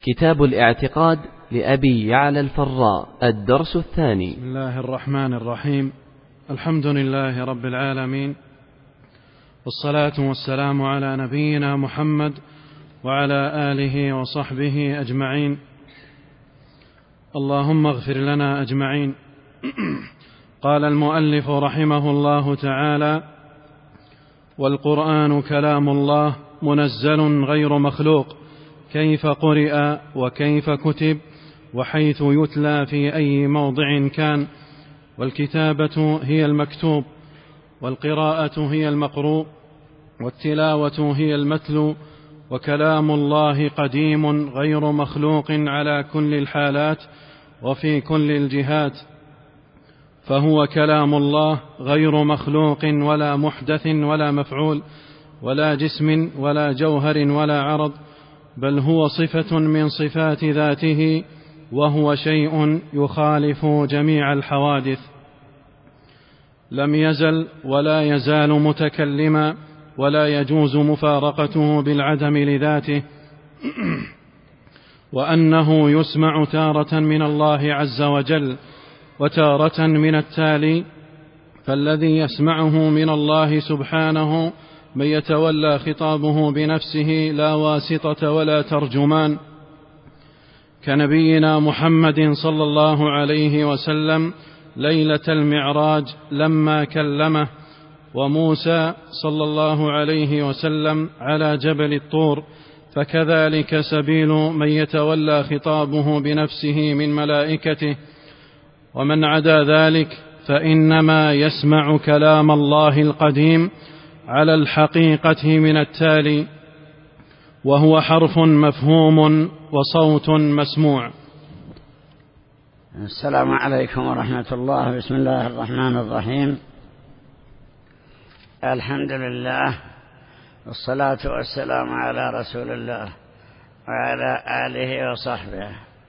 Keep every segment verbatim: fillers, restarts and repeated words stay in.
كتاب الاعتقاد لأبي يعلى الفراء، الدرس الثاني. بسم الله الرحمن الرحيم. الحمد لله رب العالمين، والصلاة والسلام على نبينا محمد وعلى آله وصحبه أجمعين. اللهم اغفر لنا أجمعين. قال المؤلف رحمه الله تعالى: والقرآن كلام الله منزل غير مخلوق، كيف قرئ وكيف كتب وحيث يتلى في أي موضع كان، والكتابة هي المكتوب، والقراءة هي المقروء، والتلاوة هي المتلو، وكلام الله قديم غير مخلوق على كل الحالات وفي كل الجهات، فهو كلام الله غير مخلوق ولا محدث ولا مفعول ولا جسم ولا جوهر ولا عرض، بل هو صفة من صفات ذاته، وهو شيء يخالف جميع الحوادث. لم يزل ولا يزال متكلما، ولا يجوز مفارقته بالعدم لذاته، وأنه يسمع تارة من الله عز وجل وتارة من التالي، فالذي يسمعه من الله سبحانه من يتولى خطابه بنفسه لا واسطة ولا ترجمان، كنبينا محمد صلى الله عليه وسلم ليلة المعراج لما كلمه، وموسى صلى الله عليه وسلم على جبل الطور، فكذلك سبيل من يتولى خطابه بنفسه من ملائكته. ومن عدا ذلك فإنما يسمع كلام الله القديم على الحقيقة من التالي، وهو حرف مفهوم وصوت مسموع. السلام عليكم ورحمة الله. بسم الله الرحمن الرحيم. الحمد لله، والصلاة والسلام على رسول الله وعلى آله وصحبه.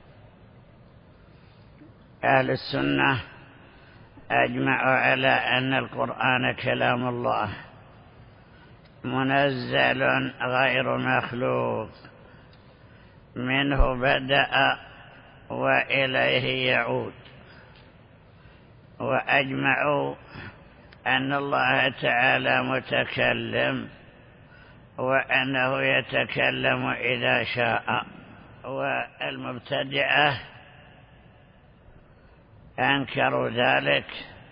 أهل السنة أجمعوا على أن القرآن كلام الله منزل غير مخلوق، منه بدأ وإليه يعود. وأجمعوا أن الله تعالى متكلم، وأنه يتكلم إذا شاء. والمبتدعة أنكروا ذلك،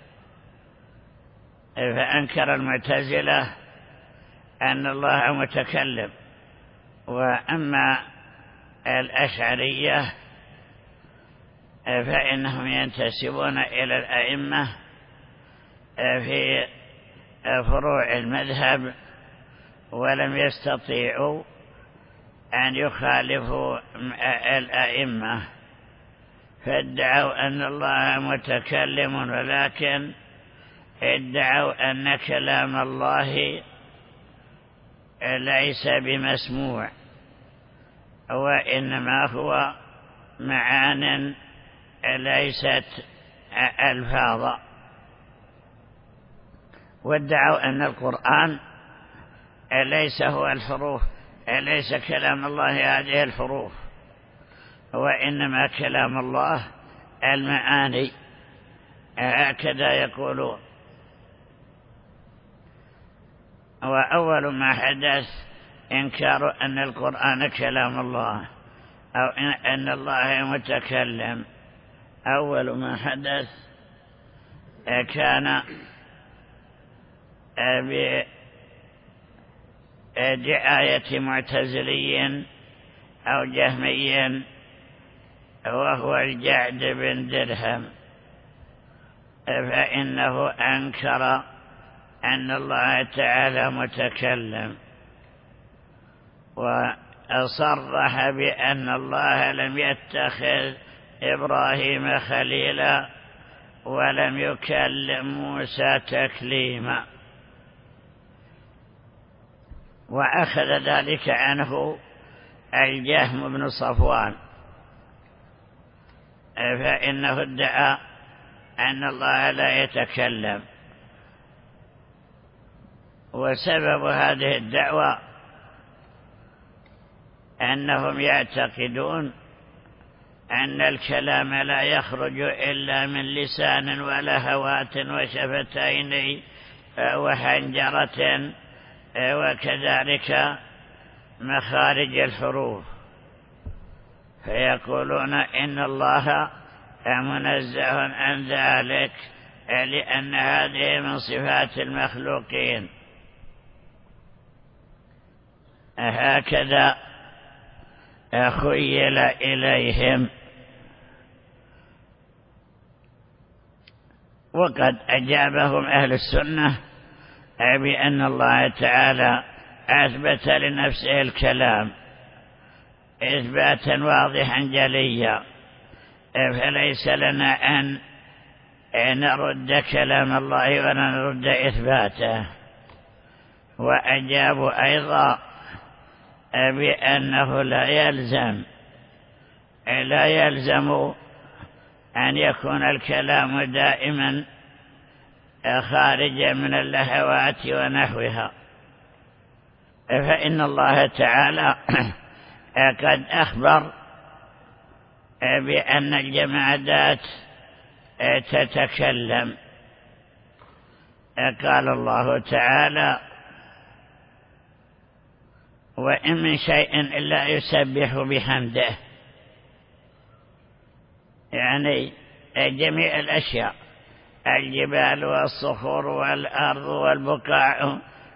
فأنكر المعتزلة أن الله متكلم. وأما الأشعرية فإنهم ينتسبون إلى الأئمة في فروع المذهب، ولم يستطيعوا أن يخالفوا الأئمة، فادعوا أن الله متكلم، ولكن ادعوا أن كلام الله ليس بمسموع، وإنما هو معان ليست ألفاظا. وادعوا أن القرآن ليس هو الحروف، ليس كلام الله هذه الحروف، وإنما كلام الله المعاني، هكذا يقولون. وأول ما حدث إنكار أن القرآن كلام الله، أو أن الله متكلم. أول ما حدث كان بدعاية معتزلي أو جهمي، وهو الجعد بن درهم، فإنه أنكر أن الله تعالى متكلم، وصرح بأن الله لم يتخذ إبراهيم خليلا ولم يكلم موسى تكليما. وأخذ ذلك عنه الجهم بن صفوان، فإنه ادعى أن الله لا يتكلم. وسبب هذه الدعوة أنهم يعتقدون أن الكلام لا يخرج إلا من لسان ولا هوات وشفتين وحنجرة وكذلك مخارج الحروف، فيقولون إن الله منزه عن ذلك لأن هذه من صفات المخلوقين. هكذا خيل إليهم. وقد أجابهم أهل السنة بأن الله تعالى أثبت لنفسه الكلام إثباتا واضحا جليا، فليس لنا أن نرد كلام الله ولا نرد إثباته. وأجابوا أيضا بأنه لا يلزم لا يلزم أن يكون الكلام دائما خارجا من اللهوات ونحوها، فإن الله تعالى قد أخبر بأن الجمادات تتكلم. قال الله تعالى: وإن من شيء إلا يسبح بحمده، يعني جميع الأشياء، الجبال والصخور والأرض والبقاع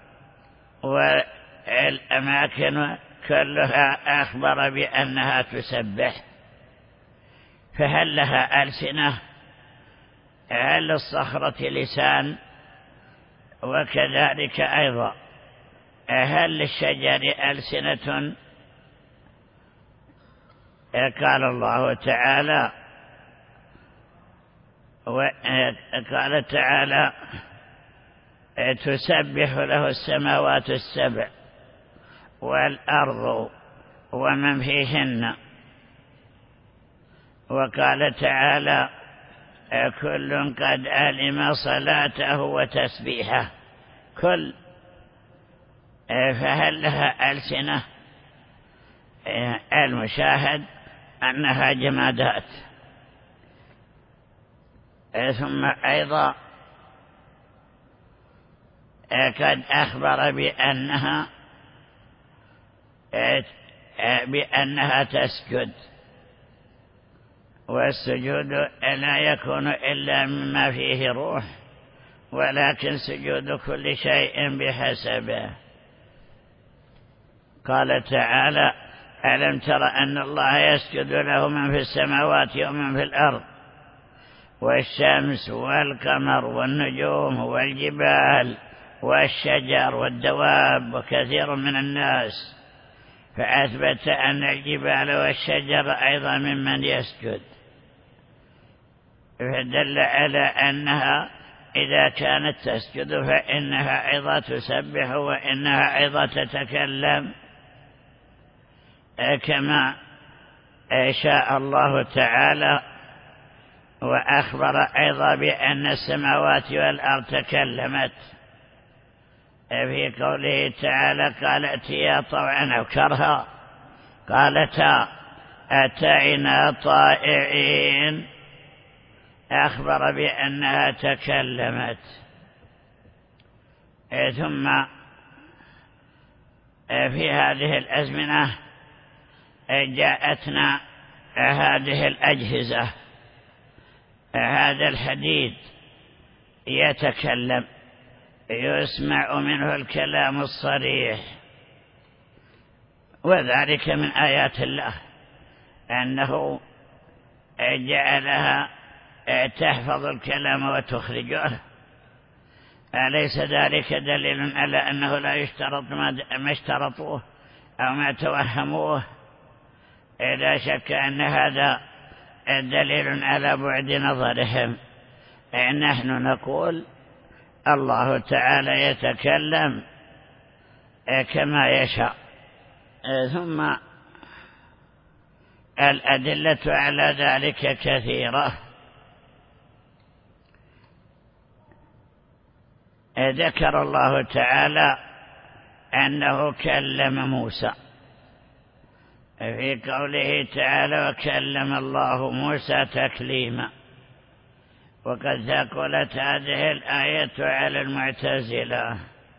والأماكن كلها أخبر بأنها تسبح. فهل لها ألسنة؟ هل للصخرة لسان؟ وكذلك أيضا هل للشجر ألسنة؟ قال الله تعالى وقال تعالى: تسبح له السماوات السبع والأرض ومن فيهن. وقال تعالى: كل قد علم صلاته وتسبيحه. كل، فهل لها ألسنة؟ المشاهد أنها جمادات. ثم أيضا قد أخبر بأنها بأنها تسجد، والسجود لا يكون إلا مما فيه روح، ولكن سجود كل شيء بحسبه. قال تعالى: ألم تر أن الله يسجد له من في السماوات ومن في الأرض، والشمس والقمر والنجوم والجبال والشجر والدواب وكثير من الناس، فأثبت أن الجبال والشجر أيضا ممن يسجد، فدل على أنها إذا كانت تسجد فإنها أيضا تسبح وإنها أيضا تتكلم كما شاء الله تعالى. وأخبر أيضا بأن السماوات والأرض تكلمت في قوله تعالى: قال ائتيا طوعا أو كرها، قالتا أتينا طائعين. أخبر بأنها تكلمت. ثم في هذه الأزمنة جاءتنا هذه الأجهزة، هذا الحديد يتكلم، يسمع منه الكلام الصريح، وذلك من آيات الله أنه جعلها تحفظ الكلام وتخرجه. أليس ذلك دليل على أنه لا يشترط ما اشترطوه أو ما توهموه؟ لا شك أن هذا دليل على بعد نظرهم. نحن نقول الله تعالى يتكلم كما يشاء. ثم الأدلة على ذلك كثيرة. ذكر الله تعالى أنه كلم موسى في قوله تعالى وكلم الله موسى تكليما. وقد ثقلت هذه الآية على المعتزلة،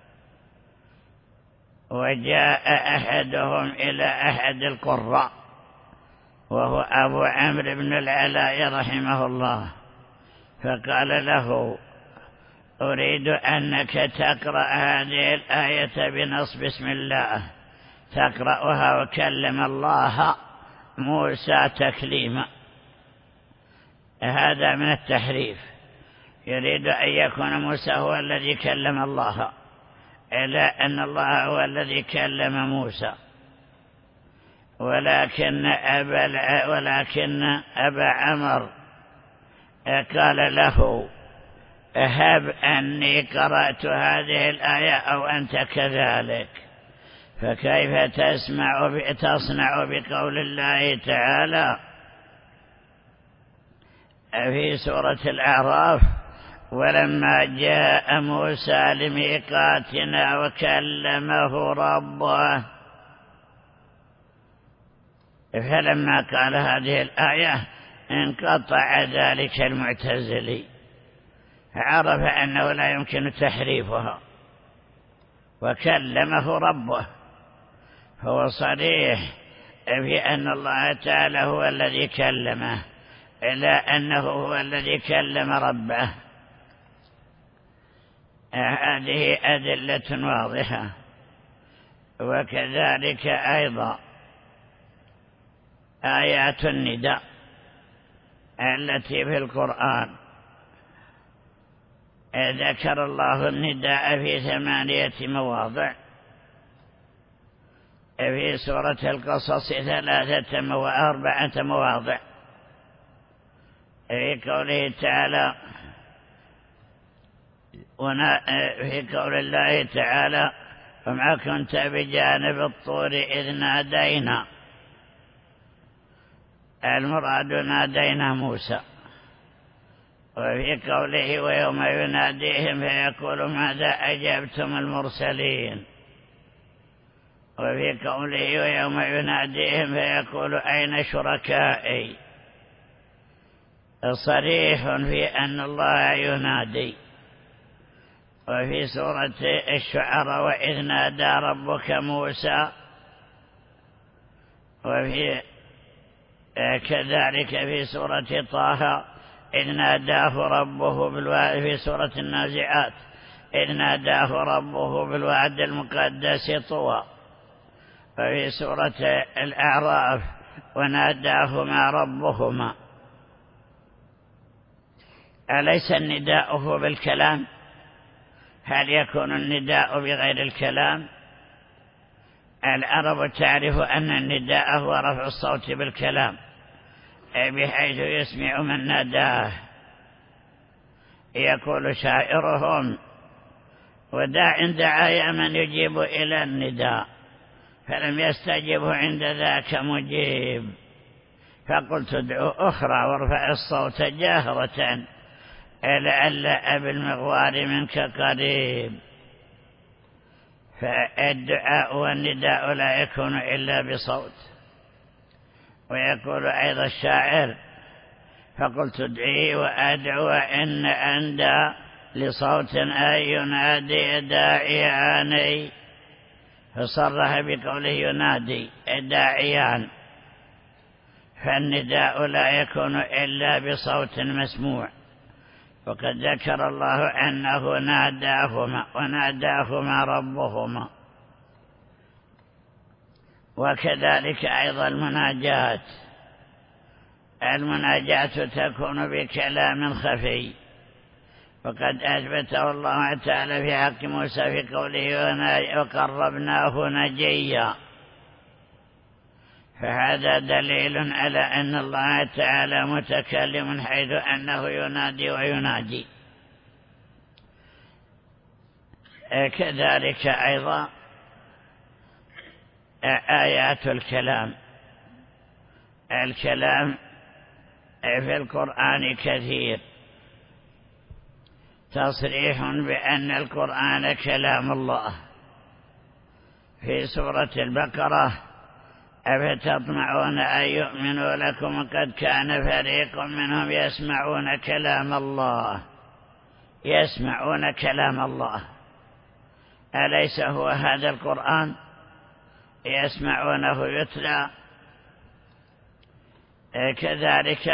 وجاء أحدهم إلى أحد القراء وهو أبو عمرو بن العلاء رحمه الله، فقال له أريد أنك تقرأ هذه الآية بنص بسم الله، تقرأها وكلم الله موسى تكليما. هذا من التحريف، يريد أن يكون موسى هو الذي كلم الله، إلا أن الله هو الذي كلم موسى. ولكن أبا, ولكن أبا عمر قال له هب أني قرأت هذه الآية أو أنت كذلك، فكيف تسمع تصنع بقول الله تعالى في سورة الأعراف ولما جاء موسى لميقاتنا وكلمه ربه. فلما قال هذه الآية انقطع ذلك المعتزلي، عرف أنه لا يمكن تحريفها، وكلمه ربه، هو صريح في أن الله تعالى هو الذي كلمه، إلا أنه هو الذي كلم ربه. هذه أدلة واضحة. وكذلك أيضا آيات النداء التي في القرآن، ذكر الله النداء في ثمانية مواضع، في سورة القصص ثلاثة وأربعة مواضع، في قوله تعالى في قول الله تعالى وما كنت بجانب الطور إذ نادينا، المراد نادينا موسى. وفي قوله ويوم يناديهم فيقول ماذا أجبتم المرسلين. وفي قوله ويوم يناديهم فيقول أين شركائي، صريح في أن الله ينادي. وفي سورة الشعراء وإذ نادى ربك موسى، وفي كذلك في سورة طه إذ ناداه ربه بالوعد، في سورة النازعات إذ ناداه ربه بالوعد المقدس طوى. وفي سورة الأعراف وناداهما ربهما. أليس النداء هو بالكلام؟ هل يكون النداء بغير الكلام؟ العرب تعرف أن النداء هو رفع الصوت بالكلام، بحيث يسمع من ناداه. يقول شاعرهم وداع دعايا من يجيب إلى النداء فلم يستجب عند ذاك مجيب، فقلت ادعو أخرى وارفع الصوت جاهرة لعل أبي المغوار منك قريب. فالدعاء والنداء لا يكون إلا بصوت. ويقول أيضا الشاعر فقلت ادعي وأدعو إن أندى لصوت أن ينادي داعياني، فصرح بقوله ينادي داعيان. فالنداء لا يكون إلا بصوت مسموع. وقد ذكر الله أنه ناداهما وناداهما ربهما. وكذلك أيضا المناجات، المناجات تكون بكلام خفي، وقد أثبته الله تعالى في حق موسى في قوله وقربناه نجيا. فهذا دليل على أن الله تعالى متكلم، حيث أنه ينادي ويناجي. كذلك أيضا آيات الكلام، الكلام في القرآن كثير، تصريح بأن القرآن كلام الله. في سورة البقرة أفتطمعون أن يؤمنوا لكم قد كان فريق منهم يسمعون كلام الله يسمعون كلام الله أليس هو هذا القرآن يسمعونه يتلى؟ كذلك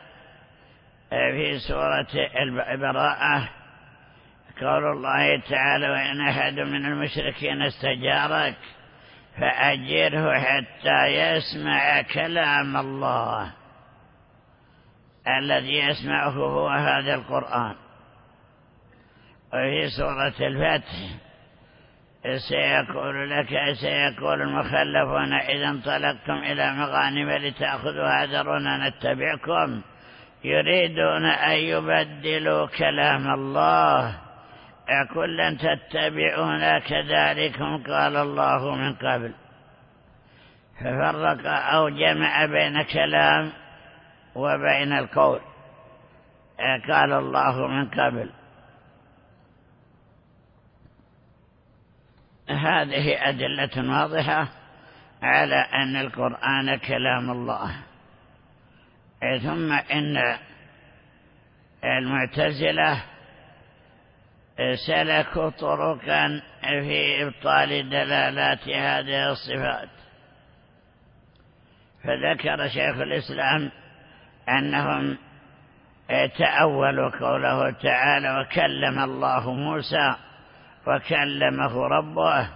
في سورة البراءة قول الله تعالى وإن أحد من المشركين استجارك فأجره حتى يسمع كلام الله. الذي يسمعه هو هذا القرآن. وفي سورة الفتح سيقول لك سيقول المخلفون إذا انطلقتم إلى مغانم لتأخذوا ذرونا نتبعكم يريدون أن يبدلوا كلام الله قل لن تتبعونا كذلكم قال الله من قبل. ففرق أو جمع بين كلام وبين القول قال الله من قبل. هذه أدلة واضحة على أن القرآن كلام الله. ثم إن المعتزلة سلكوا طرقا في إبطال دلالات هذه الصفات. فذكر شيخ الإسلام أنهم تأولوا قوله تعالى وكلم الله موسى وكلمه ربه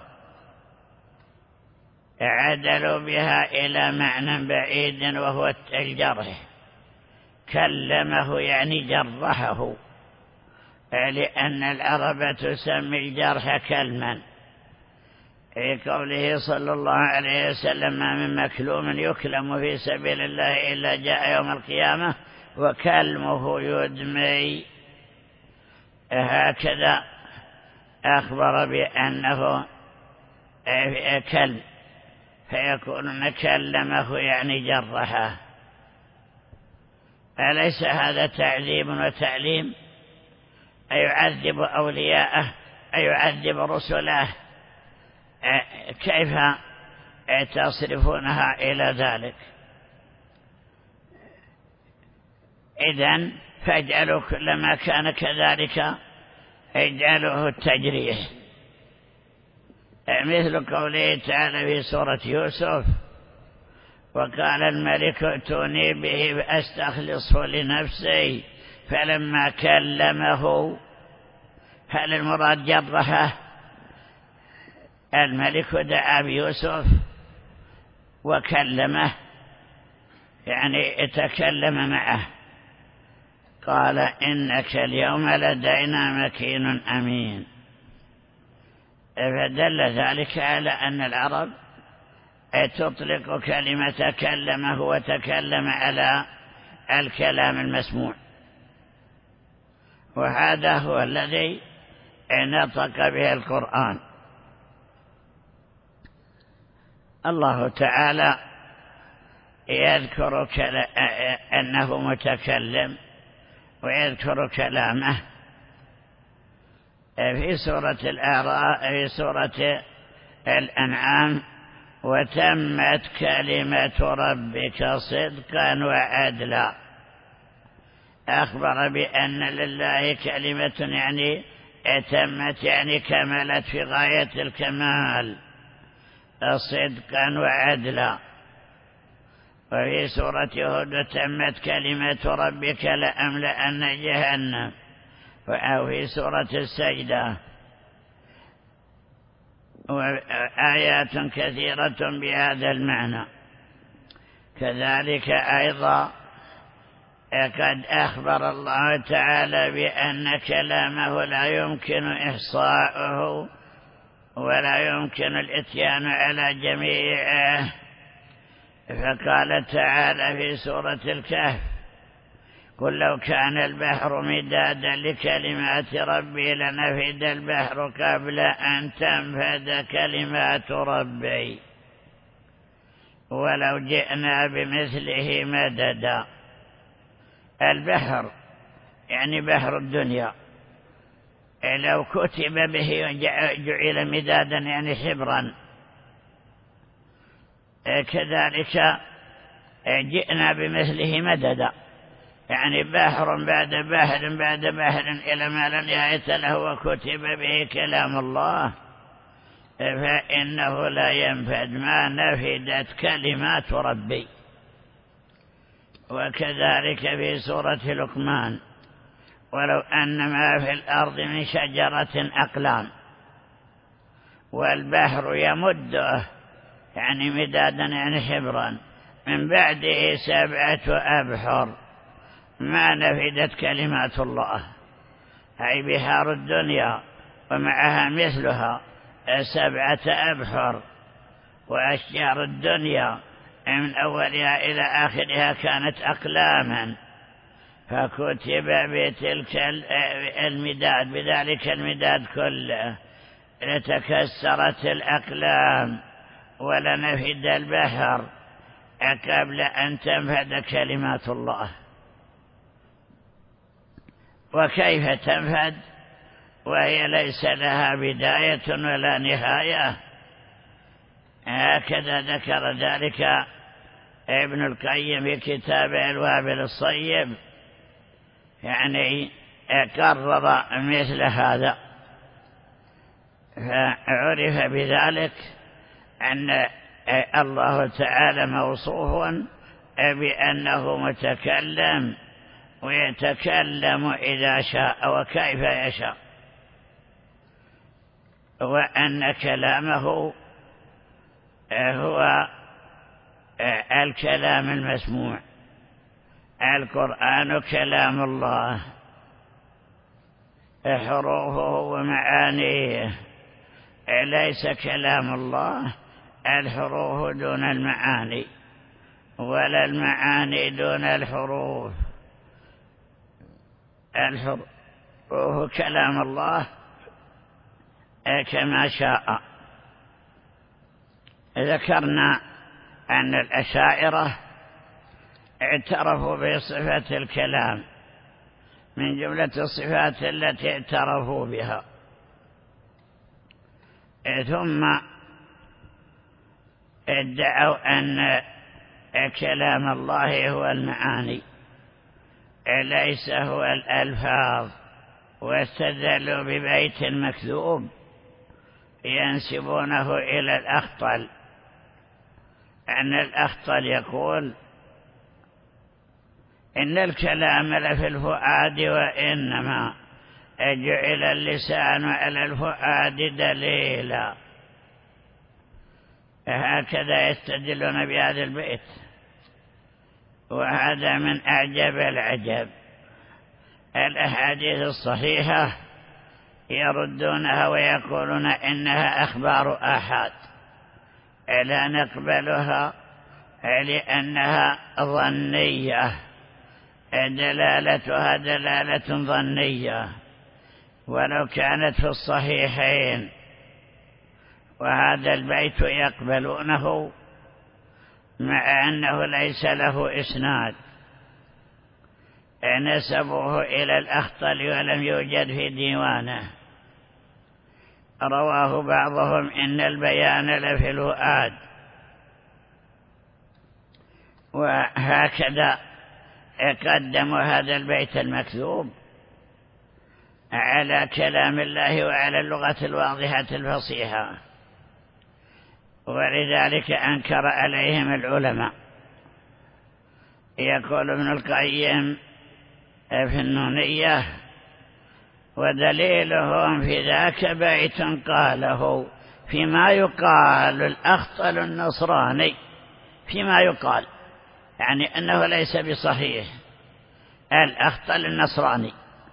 عدلوا بها إلى معنى بعيد وهو الجرح. كلمه يعني جرحه لأن العرب تسمي الجرح كلما. في قوله صلى الله عليه وسلم ما من مكلوم يكلم في سبيل الله إلا جاء يوم القيامة وكلمه يدمي. هكذا أخبر بأنه كلم فيكون كلمه يعني جرحه. أليس هذا تعذيب وتعليم؟ أيعذب أولياءه أيعذب رسله؟ كيف تصرفونها إلى ذلك؟ إذن فاجعلوا كل ما كان كذلك اجعلوه التجريح. مثل قوله تعالى في سورة يوسف وقال الملك ائتوني به فأستخلصه لنفسي فلما كلمه. هل المراد جرحه؟ الملك دعا بيوسف وكلمه يعني تكلم معه قال إنك اليوم لدينا مكين أمين. فدل ذلك على أن العرب تطلق كلمة كلمه وتكلم على الكلام المسموع. وهذا هو الذي نطق به القرآن. الله تعالى يذكر أنه متكلم ويذكر كلامه في سورة الأعراف في سورة الأنعام وتمت كلمة ربك صدقا وعدلا. أخبر بأن لله كلمة يعني تمت يعني كملت في غاية الكمال صدقا وعدلا. وفي سورة هود تمت كلمة ربك لأملأن جهنم. أو في سورة السجدة وآيات كثيرة بهذا المعنى. كذلك أيضا قد أخبر الله تعالى بأن كلامه لا يمكن إحصاؤه ولا يمكن الإتيان على جميعه. فقال تعالى في سورة الكهف قل لو كان البحر مدادا لكلمات ربي لنفد البحر قبل أن تنفد كلمات ربي ولو جئنا بمثله مددا. البحر يعني بحر الدنيا لو كتب به جعل مدادا يعني حبرا كذلك جئنا بمثله مددا، يعني بحر بعد بحر بعد بحر إلى ما لا نهاية له وكتب به كلام الله، فإنه لا ينفد ما نفدت كلمات ربي. وكذلك في سورة لقمان: ولو أن ما في الأرض من شجرة أقلام والبحر يمده، يعني مدادا يعني حبرا، من بعده سبعة أبحر ما نفدت كلمات الله، أي بحار الدنيا ومعها مثلها سبعة أبحر، وأشجار الدنيا من أولها إلى آخرها كانت أقلاما، فكتب بتلك المداد بذلك المداد كله لتكسرت الأقلام ولنفد البحر قبل أن تنفد كلمات الله. وكيف تنفد وهي ليس لها بداية ولا نهاية؟ هكذا ذكر ذلك ابن القيم في كتابه الوابل الصيب، يعني قرر مثل هذا، فعرف بذلك أن الله تعالى موصوف بأنه متكلم، ويتكلم إذا شاء وكيف يشاء، وأن كلامه هو الكلام المسموع. القرآن كلام الله، حروفه ومعانيه، ليس كلام الله الحروف دون المعاني ولا المعاني دون الحروف. الحروف كلام الله كما شاء. ذكرنا أن الأشاعرة اعترفوا بصفة الكلام من جملة الصفات التي اعترفوا بها، ثم ادعوا أن كلام الله هو المعاني ليس هو الألفاظ، واستدلوا ببيت مكذوب ينسبونه إلى الأخطل، أن الأخطل يقول: إن الكلام لفي الفؤاد وإنما جعل اللسان على الفؤاد دليلا. هكذا يستدلون بهذا البيت، وهذا من أعجب العجب. الأحاديث الصحيحة يردونها ويقولون إنها أخبار آحاد، لا نقبلها لأنها ظنية، دلالتها دلالة ظنية ولو كانت في الصحيحين. وهذا البيت يقبلونه مع أنه ليس له إسناد، نسبوه إلى الأخطل ولم يوجد في ديوانه. رواه بعضهم: إن البيان لفي الفؤاد. وهكذا قدموا هذا البيت المكذوب على كلام الله وعلى اللغة الواضحة الفصيحة، ولذلك أنكر عليهم العلماء. يقول ابن القيم في النونية: ودليلهم في ذاك بيت قاله فيما يقال الأخطل النصراني. فيما يقال يعني أنه ليس بصحيح، الأخطل النصراني.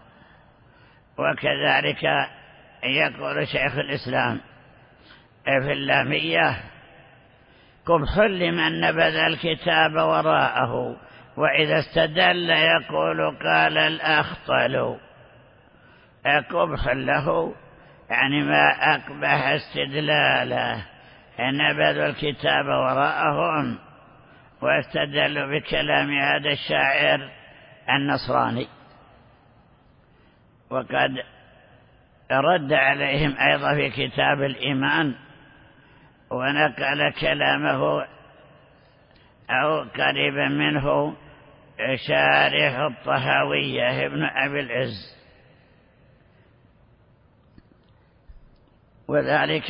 وكذلك يقول شيخ الإسلام في اللامية: قبح لمن نبذ الكتاب وراءه، وإذا استدل يقول قال الأخطل. قبح له يعني ما أقبح استدلاله، نبذوا الكتاب وراءهم واستدلوا بكلام هذا الشاعر النصراني. وقد رد عليهم أيضا في كتاب الإيمان، ونقل كلامه أو قريبا منه شارح الطهاوية ابن أبي العز. وذلك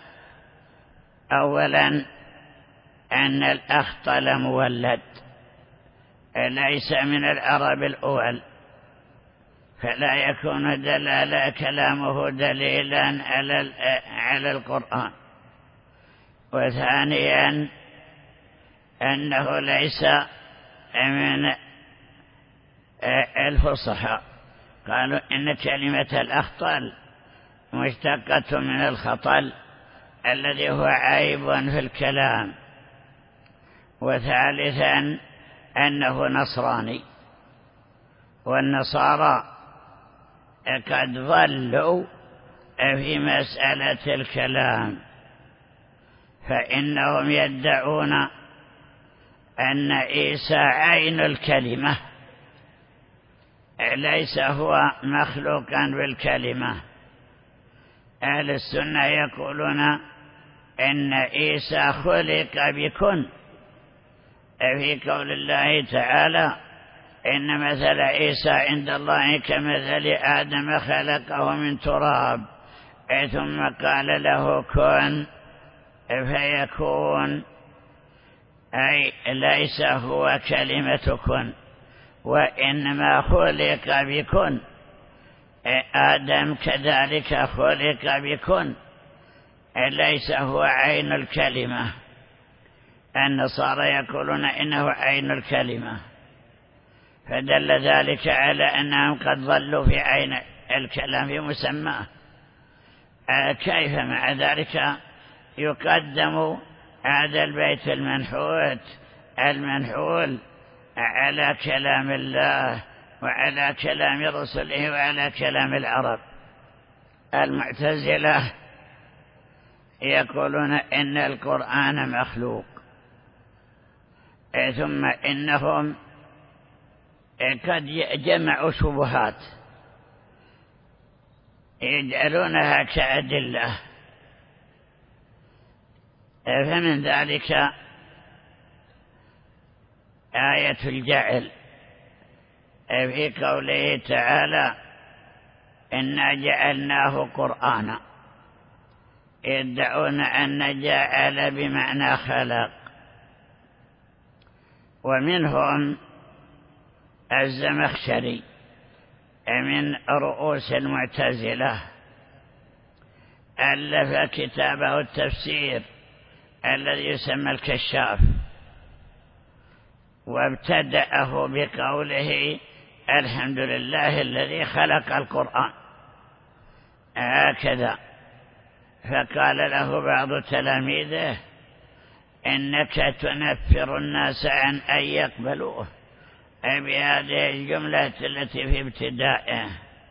أولا أن الأخطل مولد ليس من العرب الأول، فلا يكون دلالة كلامه دليلا على على القرآن. وثانيا أنه ليس من الفصحى، قالوا إن كلمة الأخطل مشتقة من الخطل الذي هو عيب في الكلام. وثالثا أنه نصراني، والنصارى قد ظلوا في مسألة الكلام، فإنهم يدعون أن عيسى عين الكلمة، ليس هو مخلوقا بالكلمة. أهل السنة يقولون إن عيسى خلق بكن، في قول الله تعالى إن مثل عيسى عند الله كمثل آدم خلقه من تراب ثم قال له كن فيكون، أي ليس هو كلمة كن، وإنما خلق بكن. آدم كذلك خلق بكن، ليس هو عين الكلمة. النصارى يقولون إنه عين الكلمة، فدل ذلك على أنهم قد ظلوا في عين الكلام في مسماه. كيف مع ذلك يقدم هذا البيت المنحوت المنحول على كلام الله وعلى كلام رسله وعلى كلام العرب؟ المعتزلة يقولون إن القرآن مخلوق، ثم إنهم قد جمعوا شبهات يجعلونها كأدلة. فمن ذلك آية الجعل في قوله تعالى إنا جعلناه قرآنا، يدعون أن جعل بمعنى خلق. ومنهم الزمخشري من رؤوس المعتزلة ألف كتابه التفسير الذي يسمى الكشاف، وابتدأه بقوله الحمد لله الذي خلق القرآن، هكذا. فقال له بعض تلاميذه إنك تنفر الناس عن أن يقبلوه بهذه الجملة التي في ابتدائه،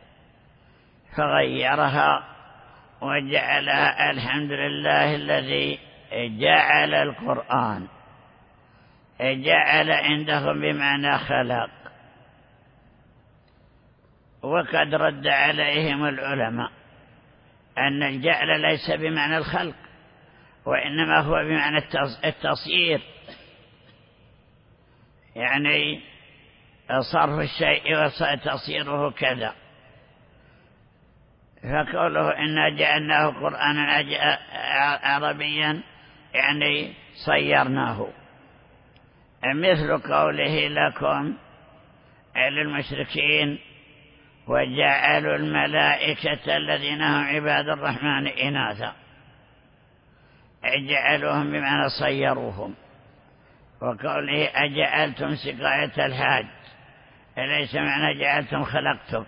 فغيرها وجعلها الحمد لله الذي جعل القرآن، جعل عندهم بمعنى خلق. وقد رد عليهم العلماء أن الجعل ليس بمعنى الخلق، وإنما هو بمعنى التصيير، يعني صرف الشيء وتصيره كذا. فقوله إنا جعلناه قرآنا عربيا يعني صيرناه، مثل قوله لكم للمشركين وجعلوا الملائكة الذين هم عباد الرحمن إناثا، جعلوهم بمعنى صيروهم. وقوله أجعلتم سقاية الحاج، ليس معنى جعلتم خلقتم.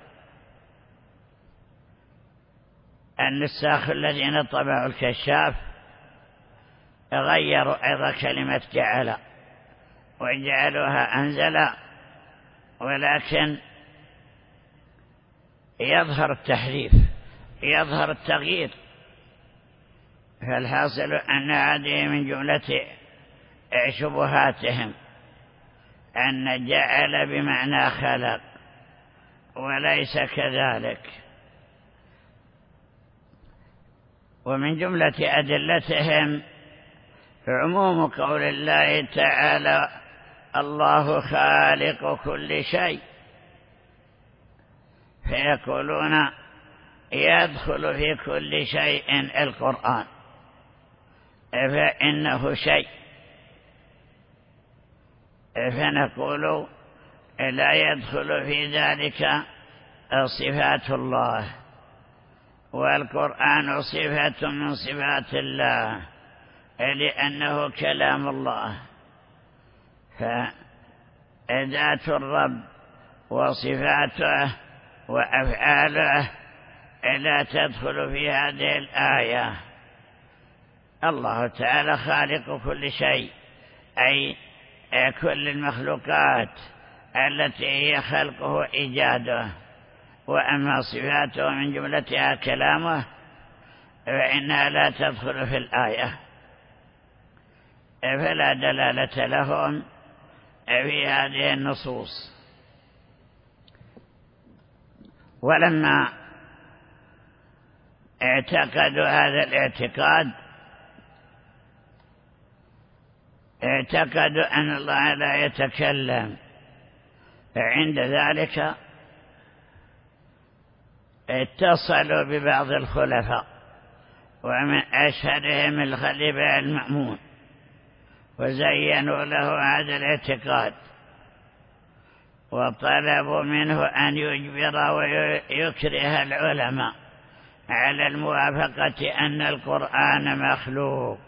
النساخ الذين طبعوا الكشاف غيروا أيضا كلمة جعل وجعلوها أنزل، ولكن يظهر التحريف، يظهر التغيير. فالحاصل أن هذه من جملة شبهاتهم أن جعل بمعنى خلق، وليس كذلك. ومن جملة أدلتهم عموم قول الله تعالى الله خالق كل شيء، فيقولون يدخل في كل شيء القرآن فإنه شيء، فنقول لا يدخل في ذلك صفات الله، والقرآن صفة من صفات الله لأنه كلام الله، فذات الرب وصفاته وأفعاله لا تدخل في هذه الآية. الله تعالى خالق كل شيء، أي كل المخلوقات التي هي خلقه إيجاده، وأما صفاته من جملتها كلامه فإنها لا تدخل في الآية، فلا دلالة لهم في هذه النصوص. ولما اعتقدوا هذا الاعتقاد اعتقدوا أن الله لا يتكلم، عند ذلك اتصلوا ببعض الخلفاء، ومن أشهرهم الخليفة المأمون، وزينوا له هذا الاعتقاد، وطلبوا منه أن يجبر ويكره العلماء على الموافقة أن القرآن مخلوق،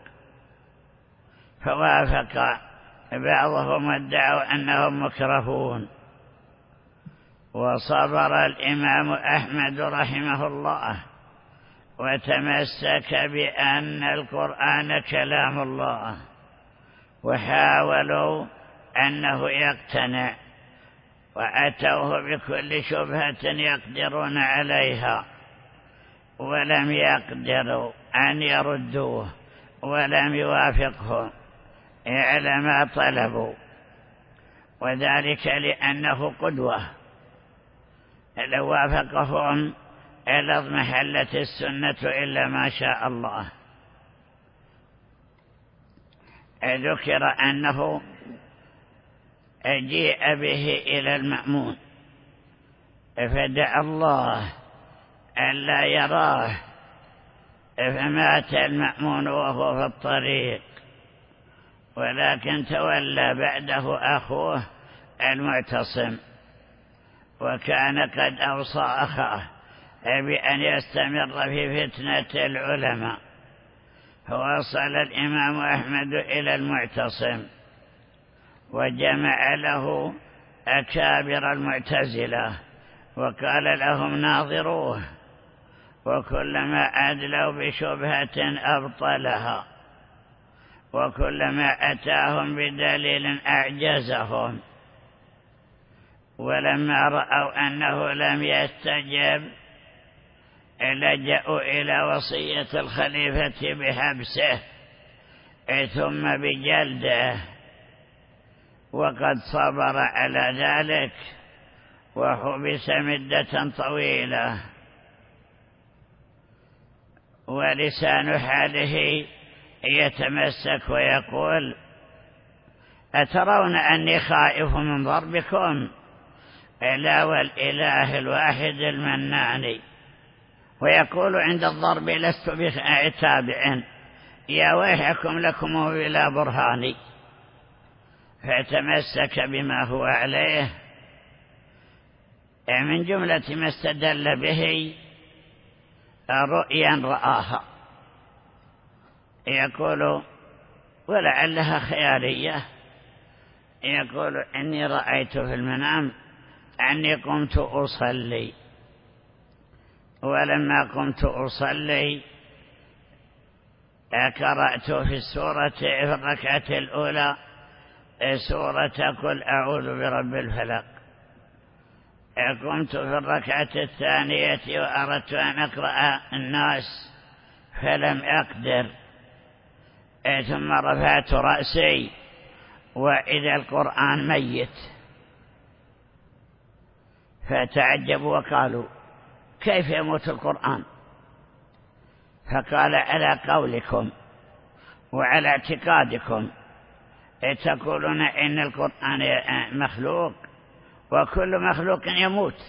فوافق بعضهم وادعوا أنهم مكرهون. وصبر الإمام أحمد رحمه الله وتمسك بأن القرآن كلام الله، وحاولوا أنه يقتنع، وأتوه بكل شبهة يقدرون عليها، ولم يقدروا أن يردوه ولم يوافقهم على ما طلبوا، وذلك لأنه قدوة، لو وافقهم لاضمحلت السنة إلا ما شاء الله. ذكر أنه جيء به إلى المأمون فدعا الله ألا يراه، فمات المأمون وهو في الطريق، ولكن تولى بعده أخوه المعتصم، وكان قد أوصى أخاه بأن يستمر في فتنة العلماء، فوصل الإمام أحمد إلى المعتصم وجمع له أكابر المعتزلة وقال لهم ناظروه، وكلما أدلوا بشبهة أبطلها، وكلما أتاهم بدليل أعجزهم. ولما رأوا أنه لم يستجب لجأوا إلى وصية الخليفة بحبسه ثم بجلده، وقد صبر على ذلك وحبس مدة طويلة. ولسان حاله يتمسك ويقول أترون أني خائف من ضربكم؟ لا والإله الواحد المنان. ويقول عند الضرب لست بتابع، يا ويحكم لكم بلا برهان. فتمسك بما هو عليه من جملة ما استدل به رؤيا رآها، يقول ولعلها خيالية، يقول إني رأيت في المنام أني قمت أصلي، ولما قمت أصلي قرأت في السورة في الركعة الأولى سورة قل أعوذ برب الفلق، قمت في الركعة الثانية وأردت أن أقرأ الناس فلم أقدر، ثم رفعت رأسي وإذا القرآن ميت، فتعجبوا وقالوا كيف يموت القرآن؟ فقال على قولكم، وعلى اعتقادكم تقولون إن القرآن مخلوق وكل مخلوق يموت،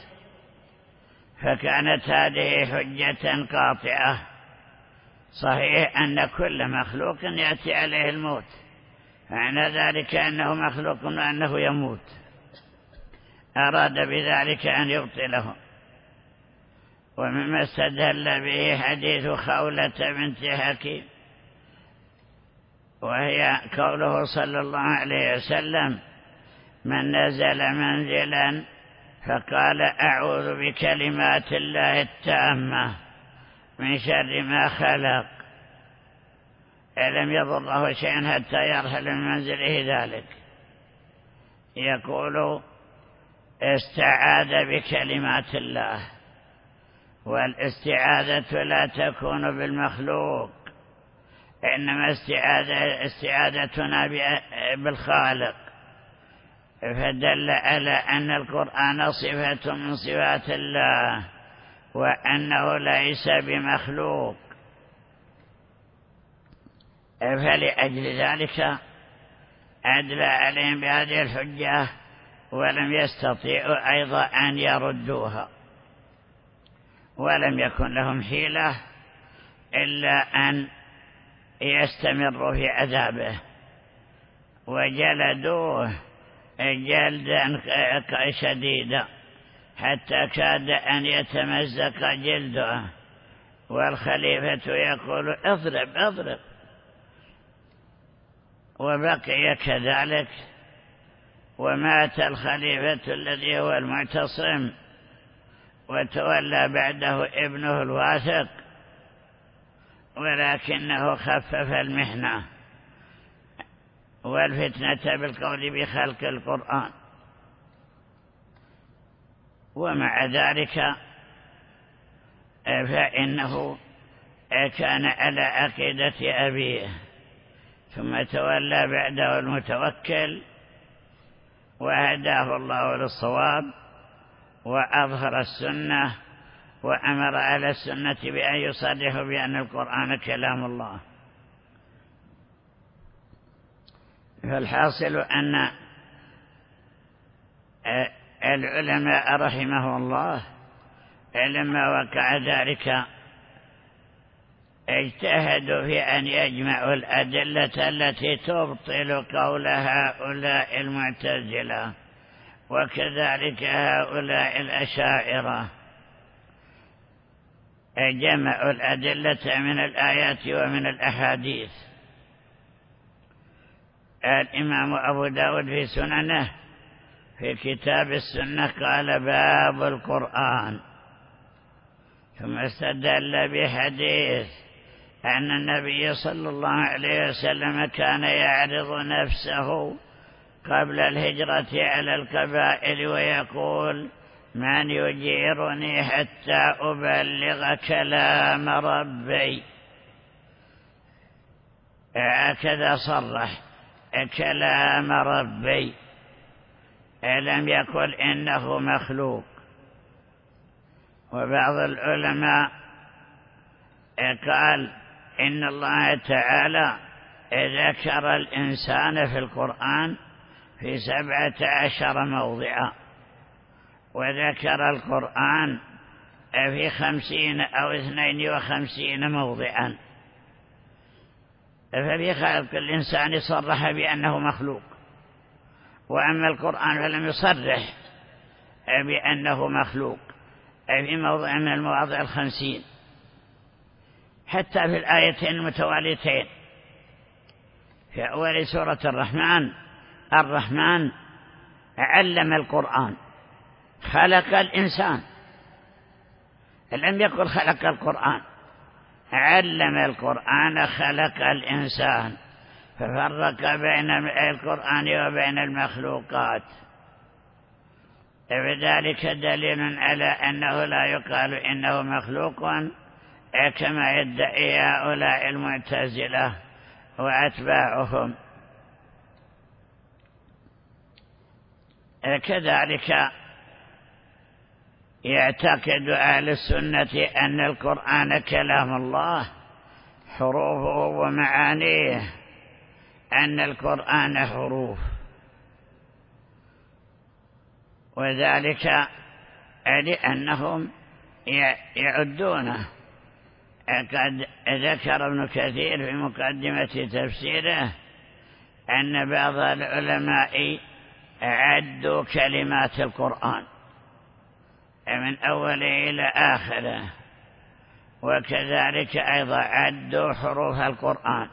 فكانت هذه حجة قاطعة. صحيح أن كل مخلوق يأتي عليه الموت، معنى ذلك أنه مخلوق وأنه يموت، أراد بذلك أن يبطله. ومما استدل به حديث خولة بنت حكيم، وهي قوله صلى الله عليه وسلم: من نزل منزلا فقال أعوذ بكلمات الله التامة من شر ما خلق، لم يضره شيء حتى يرحل من منزله ذلك. يقول استعاذ بكلمات الله، والاستعاذة لا تكون بالمخلوق، إنما استعاذة استعاذتنا بالخالق، فدل على أن القرآن صفة من صفات الله وأنه ليس بمخلوق. فلأجل ذلك أدلى عليهم بهذه الحجة، ولم يستطيعوا أيضا أن يردوها، ولم يكن لهم حيلة إلا أن يستمروا في عذابه، وجلدوه جلدا شديدا حتى كاد أن يتمزق جلده، والخليفة يقول اضرب اضرب، وبقي كذلك. ومات الخليفة الذي هو المعتصم، وتولى بعده ابنه الواثق، ولكنه خفف المحنة والفتنة بالقول بخلق القرآن. ومع ذلك فإنه كان على عقيدة أبيه، ثم تولى بعده المتوكل، وهداه الله للصواب، وأظهر السنة، وأمر على السنة بأن يصرحوا بأن القرآن كلام الله. فالحاصل أن العلماء رحمه الله لما وقع ذلك اجتهدوا في أن يجمعوا الأدلة التي تبطل قول هؤلاء المعتزلة وكذلك هؤلاء الأشاعرة. جمعوا الأدلة من الآيات ومن الأحاديث. الإمام أبو داود في سننه في كتاب السنة قال باب القرآن، ثم استدل بحديث أن النبي صلى الله عليه وسلم كان يعرض نفسه قبل الهجرة على القبائل ويقول من يجيرني حتى أبلغ كلام ربي. هكذا صرح كلام ربي، لم يقل إنه مخلوق. وبعض العلماء قال إن الله تعالى ذكر الإنسان في القرآن في سبعة عشر موضعا، وذكر القرآن في خمسين أو اثنين وخمسين موضعا. ففي خلق الإنسان صرح بأنه مخلوق، وأما القرآن فلم يصرح بأنه مخلوق في موضع من المواضع الخمسين. حتى في الآيتين المتواليتين في أول سورة الرحمن، الرحمن علم القرآن، خلق الإنسان، لم يقل خلق القرآن، علم القرآن خلق الإنسان، ففرق بين القرآن وبين المخلوقات. فذلك دليل على أنه لا يقال إنه مخلوق كما يدعي هؤلاء المعتزلة وأتباعهم. كذلك يعتقد أهل السنة أن القرآن كلام الله، حروفه ومعانيه أن القرآن حروف، وذلك لأنهم يعدونه. قد ذكر ابن كثير في مقدمة تفسيره أن بعض العلماء عدوا كلمات القرآن من أوله إلى آخره، وكذلك أيضا عدوا حروف القرآن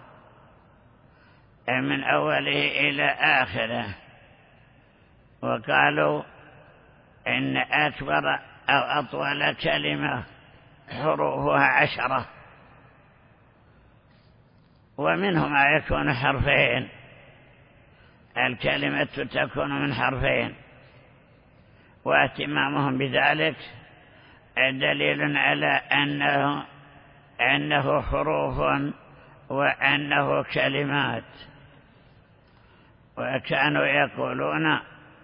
من أوله إلى آخره، وقالوا إن أكبر أو أطول كلمة حروفها عشرة، ومنهم ما يكون حرفين، الكلمة تكون من حرفين، واهتمامهم بذلك دليل على أنه, أنه حروف وأنه كلمات. وكانوا يقولون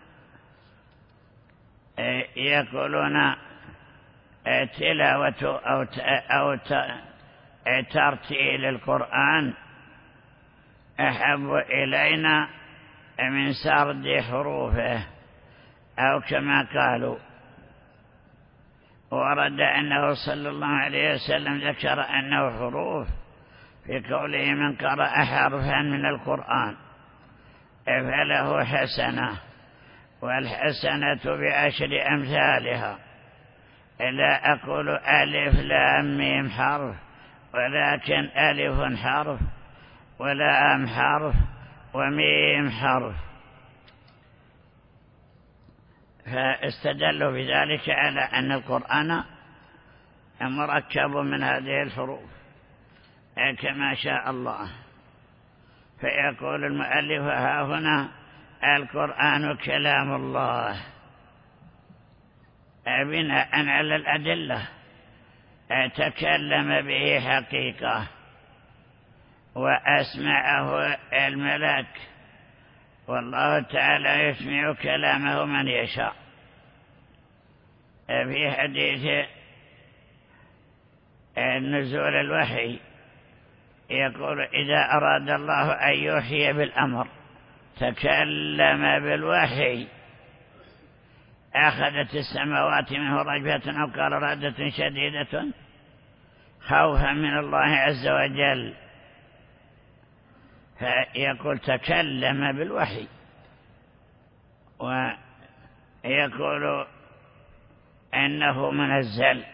يقولون تلاوة أو أو ترتيل القرآن أحب إلينا من سرد حروفه، أو كما قالوا. ورد أنه صلى الله عليه وسلم ذكر أنه حروف في قوله من قرأ حرفا من القرآن فله حسنة، والحسنة بعشر أمثالها. لا أقول ألف لام ميم حرف، ولكن ألف حرف ولام حرف وميم حرف. فاستدلوا بذلك على أن القرآن مركب من هذه الحروف كما شاء الله. فيقول المؤلف ها هنا القرآن كلام الله بناء على الأدلة، تكلم به حقيقة وأسمعه الملك، والله تعالى يسمع كلامه من يشاء. في حديث نزول الوحي يقول إذا أراد الله أن يوحي بالأمر تكلم بالوحي أخذت السماوات منه رجفة أو قال رعدة شديدة خوفا من الله عز وجل. فيقول تكلم بالوحي، ويقول أنه منزل.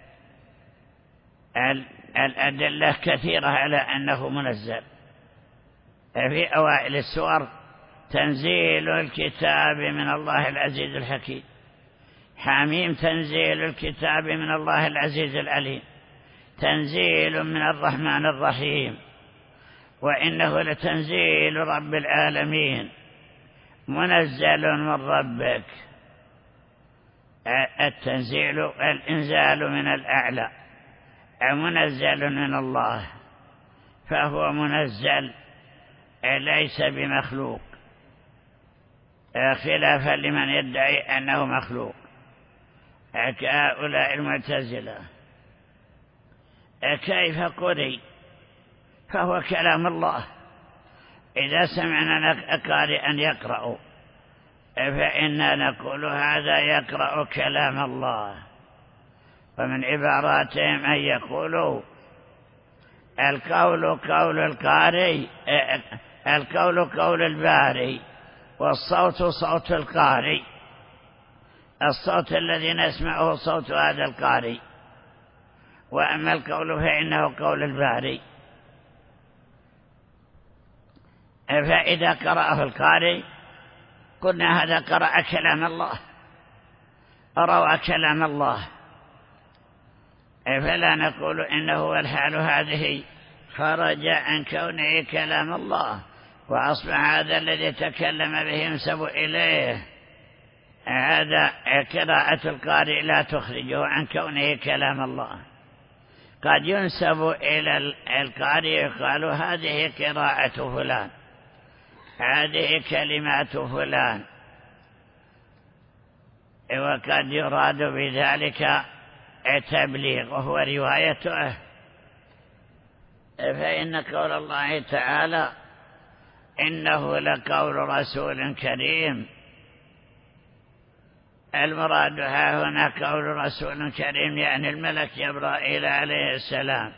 الأدلة كثيرة على أنه منزل. في أوائل السور تنزيل الكتاب من الله العزيز الحكيم، حميم تنزيل الكتاب من الله العزيز العليم، تنزيل من الرحمن الرحيم، وإنه لتنزيل رب العالمين منزل من ربك. التنزيل الإنزال من الأعلى، منزل من الله، فهو منزل ليس بمخلوق، خلافا لمن يدعي أنه مخلوق كهؤلاء المعتزلة. كيف قرئ؟ فهو كلام الله. إذا سمعنا قارئا يقرأ فإننا نقول هذا يقرأ كلام الله. ومن عباراتهم أن يقولوا القول قول القارئ، القول قول الباري، والصوت صوت القارئ. الصوت الذي نسمعه صوت هذا القارئ، وأما القول فإنه قول الباري. فإذا قرأه القارئ قلنا هذا قرأ كلام الله، روى كلام الله، فلا نقول إنه الحال هذه خرج عن كونه كلام الله وأصبح هذا الذي تكلم به ينسب إليه. هذا قراءة القارئ لا تخرجه عن كونه كلام الله. قد ينسب إلى القارئ يقال هذه قراءة فلان، هذه كلمات فلان، وقد يراد بذلك تبليغ وهو روايته. فإن قول الله تعالى إنه لقول رسول كريم، المراد ها هنا قول رسول كريم يعني الملك جبرائيل عليه السلام،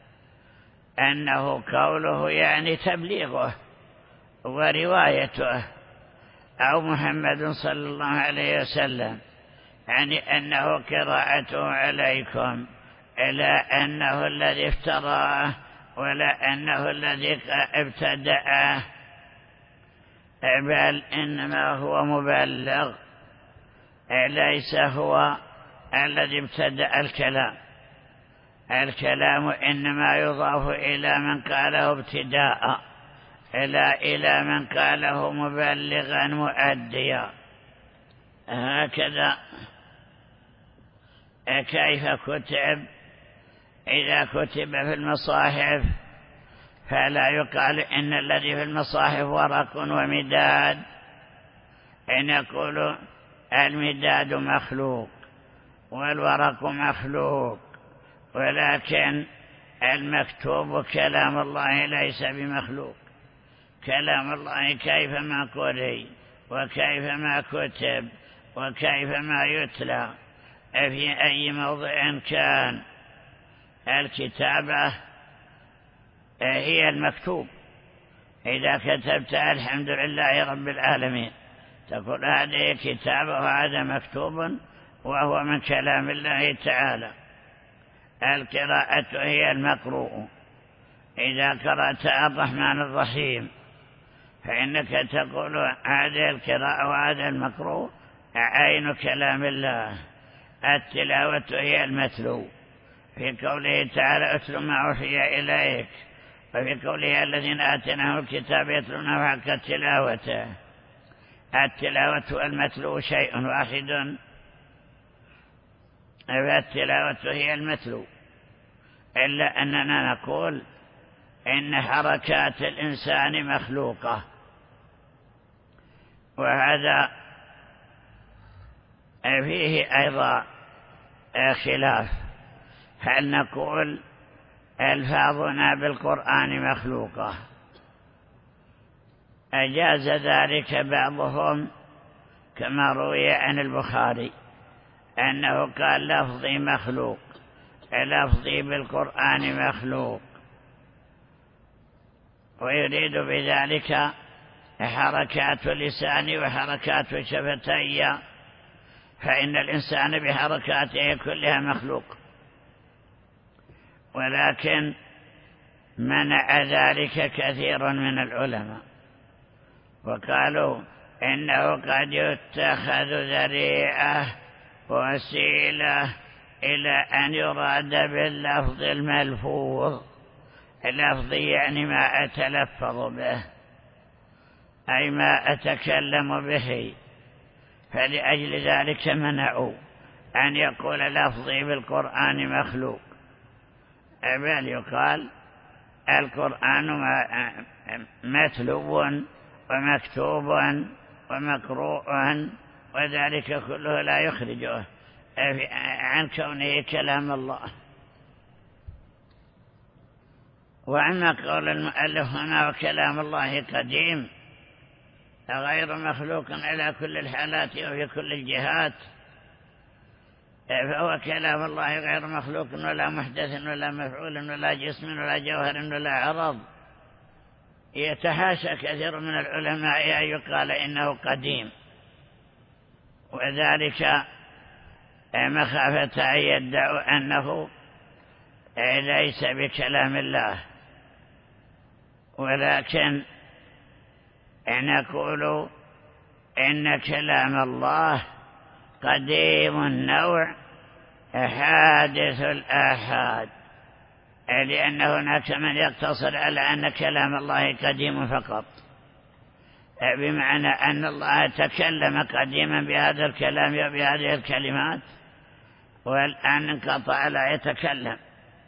أنه قوله يعني تبليغه وروايته، أو محمد صلى الله عليه وسلم يعني أنه قراءته عليكم، إلى أنه الذي افتراه ولا أنه الذي ابتدأه، بل إنما هو مبلغ، ليس هو الذي ابتدأ الكلام. الكلام إنما يضاف إلى من قاله ابتداء، إلى إلى من قاله مبلغا مؤديا. هكذا كيف كتب؟ إذا كتب في المصاحف فلا يقال إن الذي في المصاحف ورق ومداد، إن يقول المداد مخلوق والورق مخلوق، ولكن المكتوب كلام الله ليس بمخلوق. كلام الله كيفما قرئ وكيفما كتب وكيفما يتلى في أي موضع كان، الكتابة هي المكتوب. إذا كتبت الحمد لله رب العالمين تقول هذه كتابة وهذا مكتوب، وهو من كلام الله تعالى. القراءة هي المقروء. إذا قرأت الرحمن الرحيم فإنك تقول هذه القراءة وهذا المقروء عين كلام الله. التلاوة هي المتلو، في قوله تعالى اتل ما أوحي إليك، وفي قوله الذين آتيناهم الكتاب يتلونه حق تلاوته. التلاوة والمتلو شيء واحد، فالتلاوة هي المتلو، إلا أننا نقول إن حركات الإنسان مخلوقة، وهذا فيه أيضا خلاف. هل نقول ألفاظنا بالقرآن مخلوقة؟ أجاز ذلك بعضهم، كما روي عن البخاري أنه قال لفظي مخلوق، لفظي بالقرآن مخلوق، ويريد بذلك حركات لساني وحركات شفتي، فإن الإنسان بحركاته كلها مخلوق. ولكن منع ذلك كثير من العلماء، وقالوا إنه قد يتخذ ذريعة وسيلة إلى أن يراد باللفظ الملفوظ. اللفظ يعني ما أتلفظ به، أي ما أتكلم به، فلأجل ذلك منعوا أن يقول لفظي بالقرآن مخلوق، بل يقال القرآن متلو ومكتوب ومقروء، وذلك كله لا يخرجه عن كونه كلام الله. وأما قول المؤلف هنا وكلام الله قديم غير مخلوق على كل الحالات وفي كل الجهات، فهو كلام الله غير مخلوق ولا محدث ولا مفعول ولا جسم ولا جوهر ولا عرض. يتحاشى كثير من العلماء أن يقال إنه قديم، وذلك مخافة أن يدعوا أنه ليس بكلام الله. ولكن نقول إن كلام الله قديم النوع حادث الآحاد، لأن هناك من يقتصر على أن كلام الله قديم فقط، بمعنى أن الله تكلم قديما بهذا الكلام وبهذه الكلمات، والآن انقطع لا يتكلم،